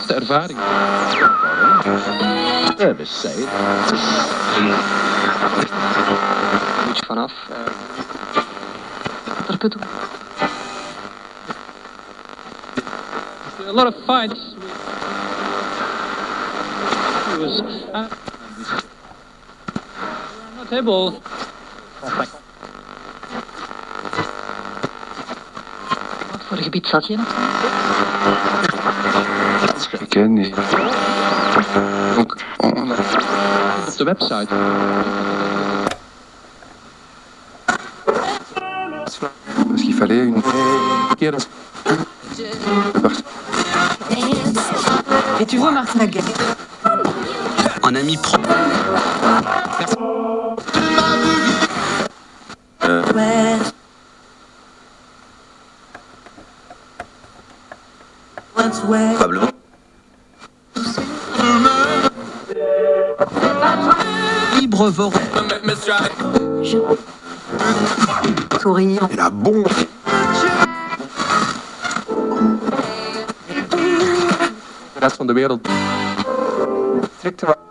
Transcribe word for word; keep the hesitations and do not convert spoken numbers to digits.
De ervaring. Service site. Moet je vanaf. Terputten. A lot of fights. Was, uh, not able. Wat voor gebied zat je in? Ik ken niet. Ook op de website. Parce qu'il fallait une Keer. Et tu vois Martin Lagarde. Un ami pro. Euh. Ouais. Probablement. Libre vor. Je... Souriant. Et la bombe. De rest van de wereld. Trekt er